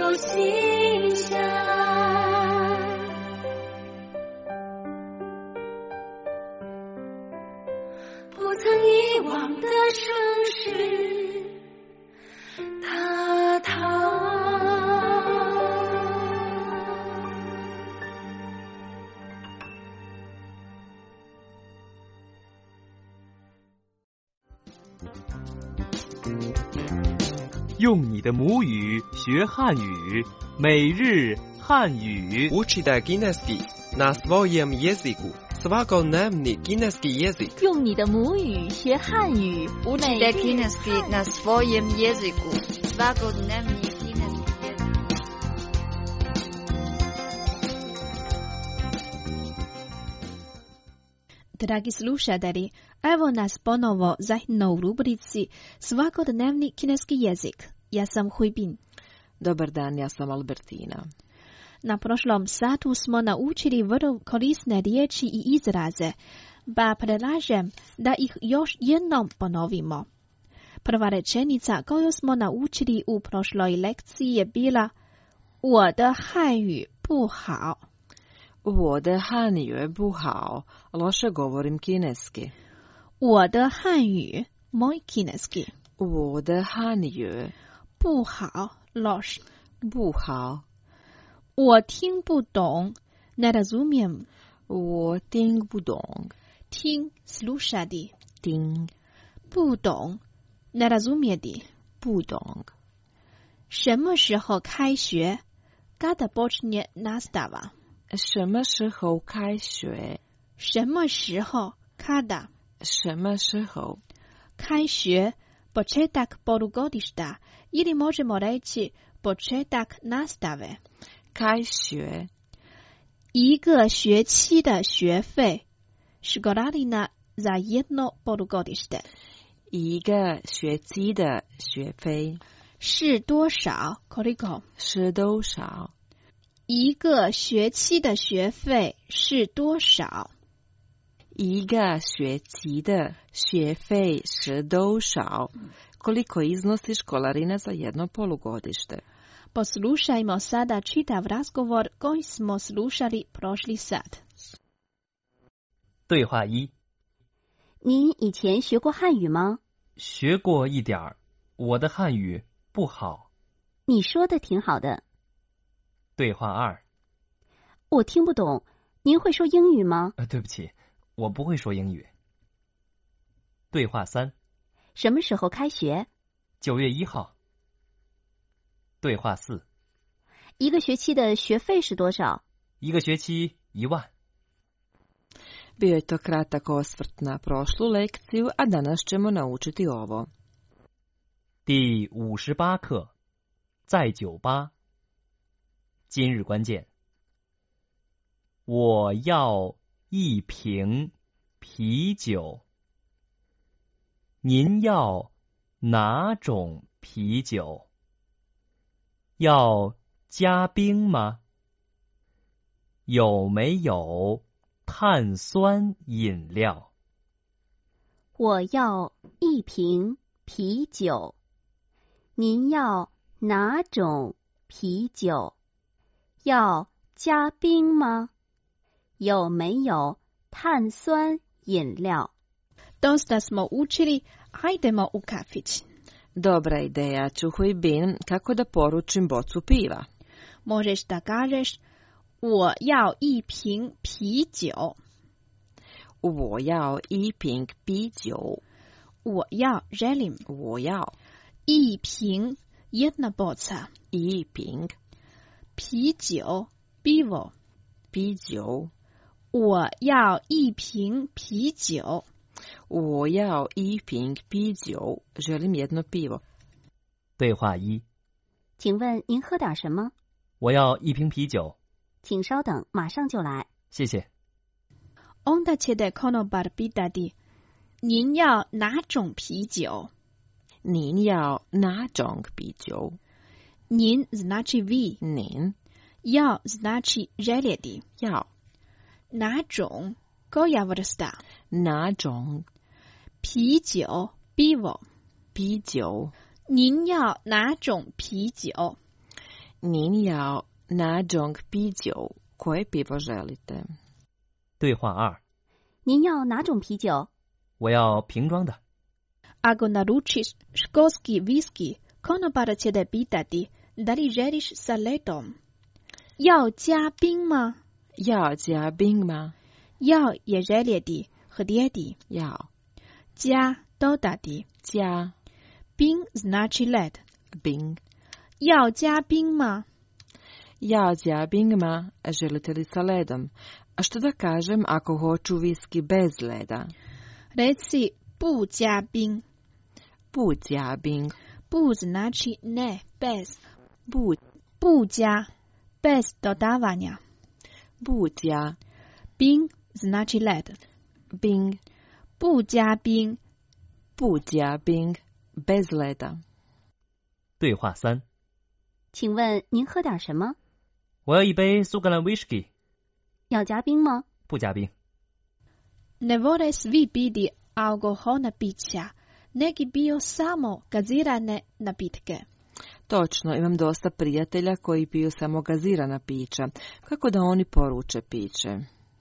有馨香。不曾遗忘的城市，塔塔。 用你的母语学汉语，每日汉语。 Учите кінеський на своєму язику. Svakodnевний кінеський язик. 用你的母语学汉语， Учите кінеський на своєму язику. Svakodnevний кінеський язик. Dragi slušatelji, evo nas ponovo zajedno u rubrici Svakodnevni kineski jezik. Ja sam Huibin. Dobar dan, ja sam Albertina. Na prošlom satu smo naučili vrlo korisne riječi i izraze, pa predlažem da ih još jednom ponovimo. Prva rečenica koju smo naučili u prošloj lekciji je bila 我的汉语不好。 我的汉语不好, loše govorim kineski. 我的汉语 moj kineski. 我的汉语不好 loš. 不好。 我听不懂 ne razumiem. 我听不懂。 听 slušati. 听。 不懂 ne razumjeti. 不懂。 什么时候开学 kada počinje nastava. 什么时候开学？ 什么时候 kada? 什么时候？ 开学 početak polugodišta ili možemo reći početak nastave. 开学。 一个学期的学费 školarina za jedno polugodište. 一个学期的学费是多少 koliko? 是多少？ 一个学期的学费是多少？ 一个学期的学费是多少？ Koliko iznosi školarina za jedno polugodište? Poslušajmo sada čitav razgovor koji smo slušali prošli sat. 对话一： 您以前学过汉语吗？ 学过一点儿，我的汉语不好。 你说的挺好的。 对话二： 我听不懂，您会说英语吗？ 对不起，我不会说英语。对话三： 什么时候开学 ？9月1号。对话四： 一个学期的学费是多少？ 一个学期1万。 Bio je to kratak osvrt na prošlu lekciju, a danas ćemo naučiti ovo. 第58课，在酒吧。今日关键：我要一瓶啤酒。您要哪种啤酒？要加冰吗？有没有碳酸饮料？ 我要一瓶啤酒。您要哪种啤酒？要加冰吗？有没有碳酸饮料？ Dosta smo učili, hajdemo u kafić. Dobra ideja, Čuhujbin, kako da poručim bocu piva? Možeš da kažeš 我要一瓶啤酒。 我要一瓶啤酒。 我要 želim。 我要一瓶 jedna boca。 一瓶啤酒 pivo。 啤酒。 我要一瓶啤酒。 我要一瓶啤酒。želim jedno pivo。 对话一： 请问您喝点什么？ 我要一瓶啤酒。 请稍等，马上就来。 谢谢。 Onda ćete konobar pitati 您要哪种啤酒？ 您要哪种啤酒？ 您 znači vi。 您。 要 znači željeti。 要。 哪种 koja vrsta？ 哪种？ 啤酒 pivo。 啤酒。 您要哪种啤酒？ 您要哪种啤酒？koje pivo želite？ 对话2。 您要哪种啤酒？ 我要瓶装的。 Ako naručiš školski whisky, konobar će te pitati da li želiš sa ledom. 要加冰吗？ 要加冰吗？ 要也željeti htjeti。 要。 加 dodati。 加。 冰 znači led。 冰。 要加冰吗？ 要加冰吗？ Želite li sa ledom? A što da kažem ako hoću viski bez leda? Reci 不加冰。 不加冰。 不 znači ne, bez. 不加 bez dodavanja. 不加。 冰 znači led. 冰。 不加冰。 不加冰 bez leda。 对话3。 请问您喝点什么？ 我要一杯苏格兰 whisky。 要加冰吗？ 不加冰。 Ne vole svi piti alkoholna pića, neki piju samo gazirane napitke. Točno, imam dosta prijatelja koji piju samo gazirana pića. Kako da oni poruče piće?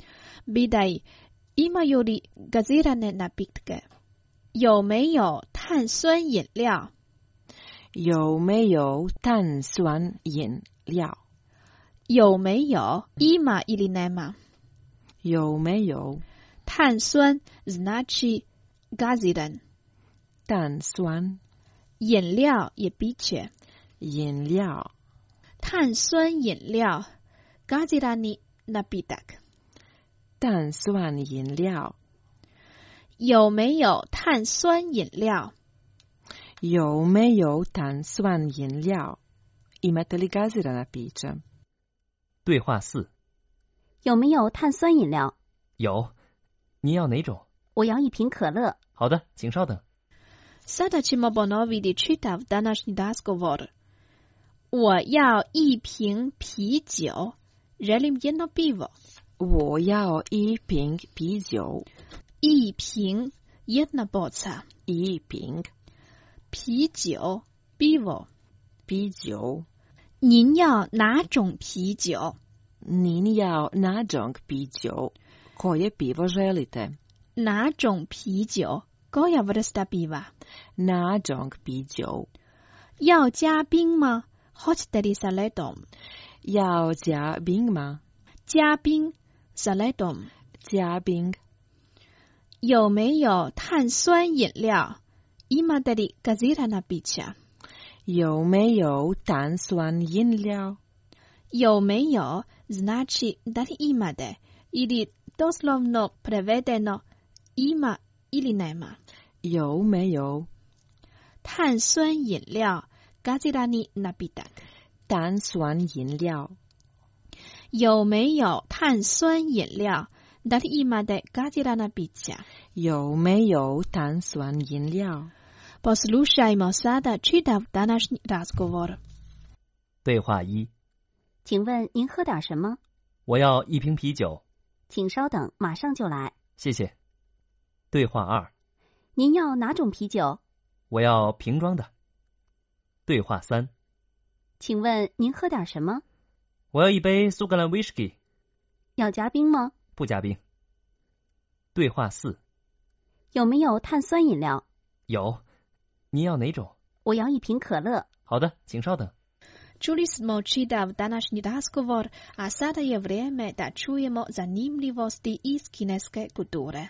Bidaj, imaju li gazirane napitke? 有没有碳酸饮料？ 有没有碳酸饮料？ 有没有 ima ili nema？ 有没有？ 碳酸 znači gaziran。 碳酸。 饮料也piće。 饮料。 碳酸饮料 gazirani napitak。 碳酸饮料。 有没有碳酸饮料？ 有没有碳酸饮料？ Imate li gazirana pića？ 对话4。 有没有碳酸饮料？ 有。你要哪种？ 我要一瓶可乐。 好的，请稍等。 Sada ćemo ponoviti čitav današnji razgovor. 我要一瓶啤酒。Želim jedno pivo. 我要一瓶啤酒。 一瓶 jedna boca. 一瓶。 啤酒 pivo. 啤酒。 您要哪种啤酒？ 您要哪种啤酒？ Koje pivo želite？ 哪种啤酒 koja vrsta piva？ 哪种啤酒？ 要加冰吗？ Hoćete li sa ledom？ 要加冰吗？ 加冰 sa ledom。 加冰。 有没有碳酸饮料？ Imate li gazirana pića？ 有没有碳酸饮料？ 有没有 znači da li imate ili doslovno prevedeno ima ili nema。 有没有？ 碳酸饮料 gazirani napitak。 碳酸饮料。 有没有碳酸饮料？ Da li imate gazirana pića？ 有没有碳酸饮料？ Poslušajmo sada čitav današnji razgovor。 对话1。 请问您喝点什么？ 我要一瓶啤酒。 请稍等，马上就来。 谢谢。对话2。 您要哪种啤酒？ 我要瓶装的。对话3。 请问您喝点什么？ 我要一杯苏格兰 whisky。 要加冰吗？ 不加冰。对话4。 有没有碳酸饮料？ 有。你要哪种？ 我要一瓶可乐。 好的，请稍等。 Čuli smo čitav današnji razgovor, a sada je vrijeme da čujemo zanimljivosti iz kineske kulture.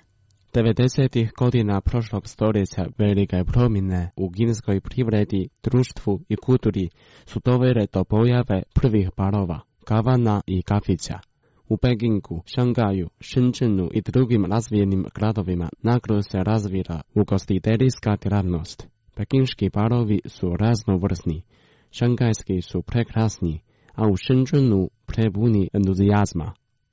90. godina prošlog stoljeća velike promjene u kineskoj privredi, društvu i kulturi su dovele do pojave prvih barova, kavana i kafića. U Pekingu, Šangaju, Shenzhenu i drugim razvijenim gradovima naglo se razvila ugostiteljska djelatnost. Pekinški barovi su raznovrsni, šangajski su prekrasni, a u Shenzhenu prepuni entuzijazma.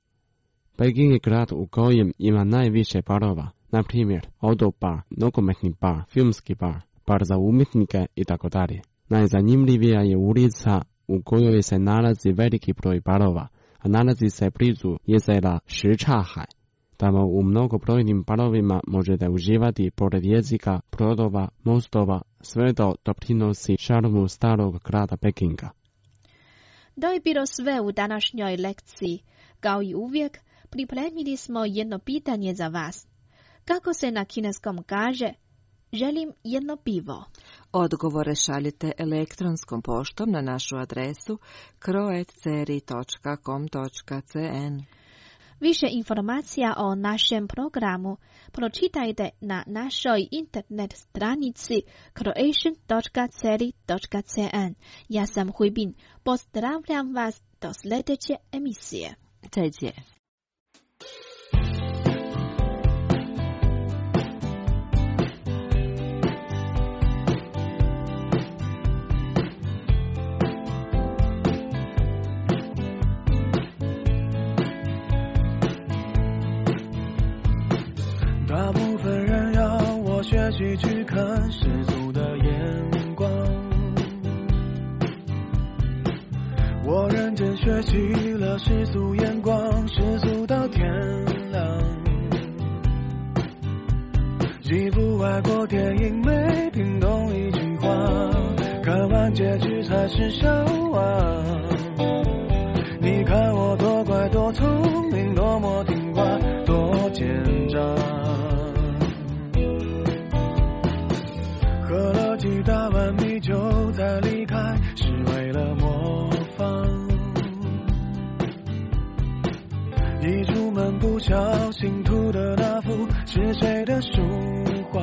Peking je grad u kojem ima najviše barova, na primjer auto bar, nogometni bar, filmski bar, bar za umjetnike itd. Najzanimljivija je ulica u kojoj se nalazi veliki broj barova, a nalazi se blizu jezera Shichahai. Tamo u mnogobrojnim barovima možete uživati pored jezika, brodova, mostova, sve to doprinosi šarmu starog grada Pekinga. To je bilo sve u današnjoj lekciji. Kao i uvijek, pripremili smo jedno pitanje za vas. Kako se na kineskom kaže, želim jedno pivo? Odgovore šaljite elektronskom poštom na našu adresu kroat@ceri.com.cn. Više informacija o našem programu pročitajte na našoj internet stranici croatian.ceri.cn. Ja sam Huibin. Pozdravljam vas do sljedeće emisije. 再见。 大部分人要我学习去看世俗的眼光，我认真学习了世俗眼光，世俗到天亮。几部外国电影没听懂一句话，看完结局才是笑话。你看我多乖多聪明，多么听话，多奸诈。喝了几大碗米酒再离开，是为了模仿。一出门不小心涂的那幅是谁的书画？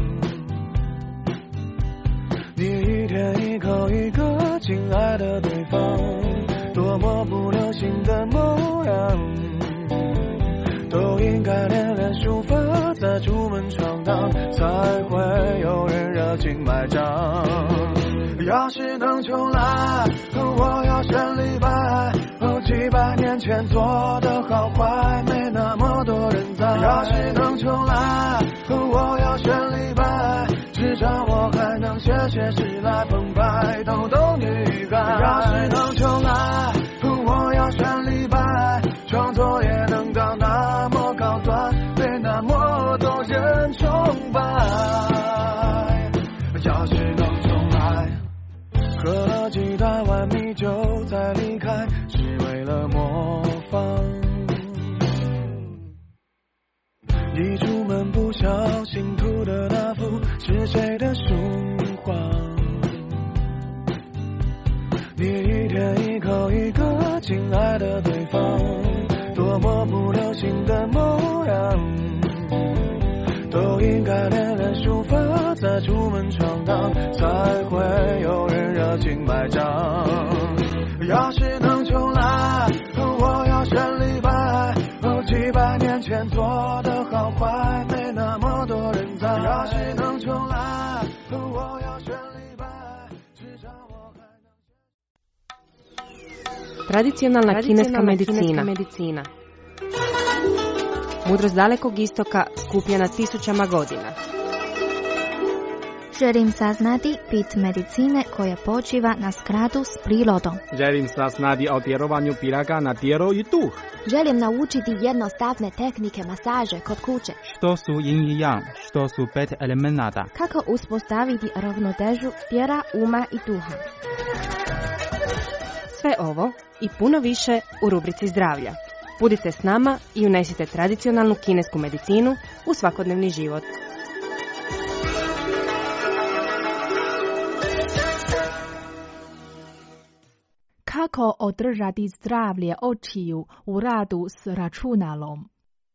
你一天一口一个亲爱的对方，多么不流行的模样，都应该练练书法，再出门闯荡，才会有人热情买账。要是能重来，我要选李白。几百年前做的好坏，没那么多人在。要是能重来，我要选李白。至少我还能写写诗来澎湃逗逗女孩。要是能重来，我要选李白。创作也能到那么高端，被那么多人崇拜。要是能重来，喝了几大碗米酒再离开，是为了模仿。一出门不小心涂的那幅是谁的书画？你一天一口一个亲爱的对方，多么不流行的模样，都应该练练书法，再出门闯荡，才会有人热情买账。要是能重来，我要选李白。几百年前做的好坏，没那么多人在。要是能重来，我要选李白。至少我还能。 Tradicionalna kineska medicina. Mudrost dalekog istoka skupljena tisućama godina. Želim saznati bit medicine koja počiva na skladu s prirodom. Želim saznati o djelovanju piraka na tijelo i duh. Želim naučiti jednostavne tehnike masaže kod kuće. Što su yin i yang, što su 5 elemenata. Kako uspostaviti ravnotežu tijela, uma i duha. Sve ovo i puno više u rubrici zdravlja. Budite s nama i unesite tradicionalnu kinesku medicinu u svakodnevni život. Kako održati zdravlje očiju u radu s računalom?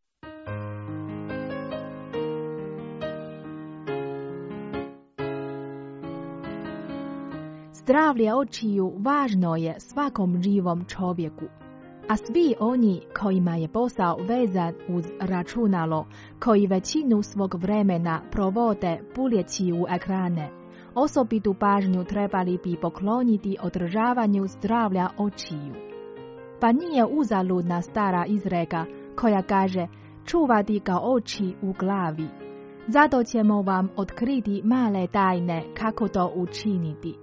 Zdravlje očiju važno je svakom živom čovjeku, a svi oni kojima je posao vezan uz računalo, koji većinu svog vremena provode puljeći u ekrane, osobitu pažnju trebali bi pokloniti održavanju zdravlja očiju. Pa nije uzaludna stara izreka koja kaže čuvati ga oči u glavi. Zato ćemo vam otkriti male tajne kako to učiniti.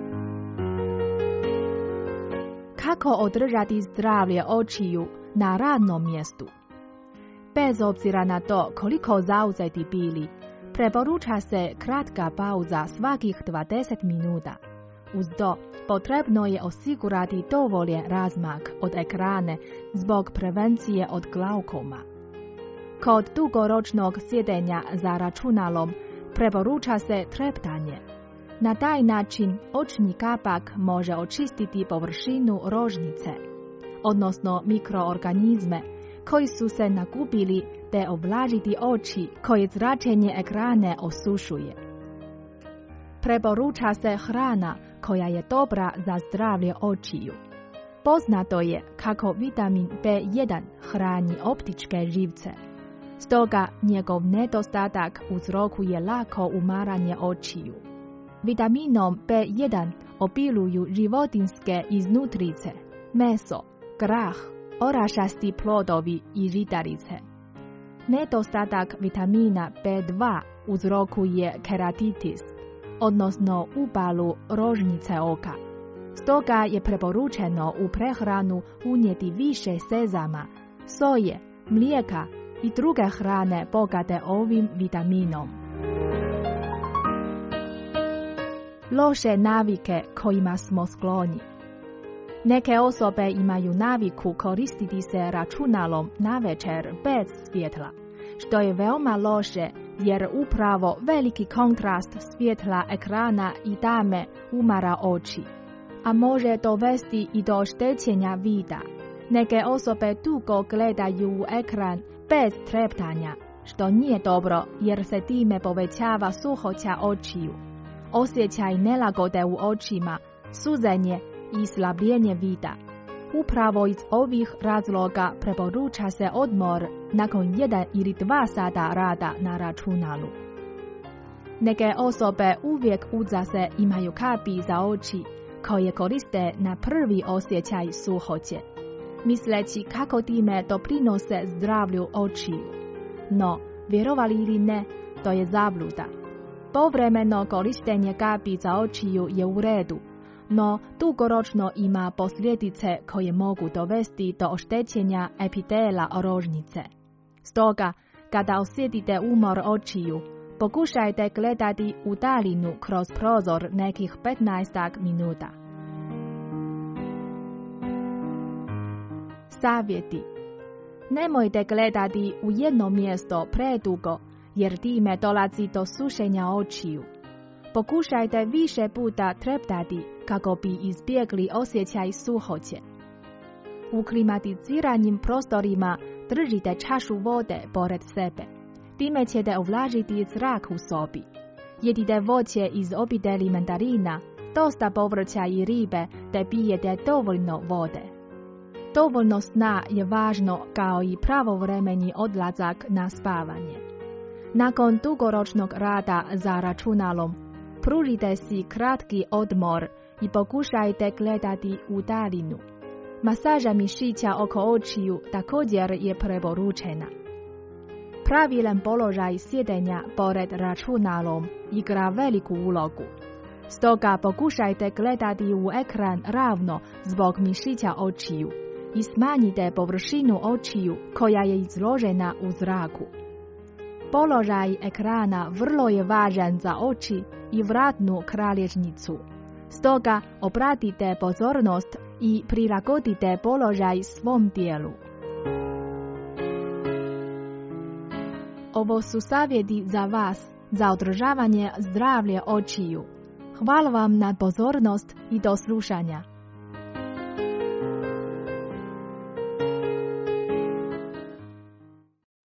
Kako održati zdravlje očiju na radnom mjestu? Bez obzira na to koliko zauzeti bili, preporuča se kratka pauza svakih 20 minuta. Uz to, potrebno je osigurati dovoljan razmak od ekrane zbog prevencije od glaukoma. Kod dugoročnog sjedenja za računalom preporuča se treptanje. Na taj način očni kapak može očistiti površinu rožnice, odnosno mikroorganizme koji su se nakupili, te oblažiti oči koje zračenje ekrane osušuje. Preporuča se hrana koja je dobra za zdravlje očiju. Poznato je kako vitamin B1 hrani optičke živce. Stoga njegov nedostatak uzrokuje lako umaranje očiju. Vitaminom B1 obiluju životinjske iznutrice, meso, grah, orašasti plodovi i žitarice. Nedostatak vitamina B2 uzrokuje keratitis, odnosno upalu rožnice oka. Stoga je preporučeno u prehranu unijeti više sezama, soje, mlijeka i druge hrane bogate ovim vitaminom. Loše navike kojima smo skloni. Neke osobe imaju naviku koristiti se računalom navečer bez svjetla, što je veoma loše jer upravo veliki kontrast svjetla ekrana i tame umara oči, a može dovesti i do oštećenja vida. Neke osobe dugo gledaju u ekran bez treptanja, što nije dobro jer se time povećava suhoća očiju, osjećaj nelagode u očima, suzenje i slabljenje vida. Upravo iz ovih razloga preporuča se odmor nakon 1 ili 2 sata rada na računalu. Neke osobe uvijek uzase imaju kapi za oči koje koriste na prvi osjećaj suhoće, misleći kako time doprinose zdravlju očiju. No, vjerovali ili ne, to je zabluda. Povremeno korištenje kapi za očiju je u redu, no dugoročno ima posljedice koje mogu dovesti do oštećenja epitela rožnice. Stoga, kada osjetite umor očiju, pokušajte gledati u daljinu kroz prozor nekih 15 minuta. Savjeti. Nemojte gledati u jedno mjesto predugo, jer time dolazi do sušenja očiju. Pokušajte više puta treptati kako bi izbjegli osjećaj suhoće. U klimatiziranim prostorima držite čašu vode pored sebe. Time ćete ovlažiti zrak u sobi. Jedite voće iz obitelji mandarina, dosta povrća i ribe, te pijete dovoljno vode. Dovoljno sna je važno kao i pravovremeni odlazak na spavanje. Nakon dugoročnog rada za računalom, pružite si kratki odmor i pokušajte gledati u daljinu. Masaža mišića oko očiju također je preporučena. Pravilan položaj sjedenja pored računalom igra veliku ulogu. Stoga pokušajte gledati u ekran ravno zbog mišića očiju i smanjite površinu očiju koja je izložena u zraku. Položaj ekrana vrlo je važan za oči i vratnu kralježnicu. Stoga obratite pozornost i prilagodite položaj svom tijelu. Ovo su savjeti za vas za održavanje zdravlja očiju. Hvala vam na pozornost i do slušanja.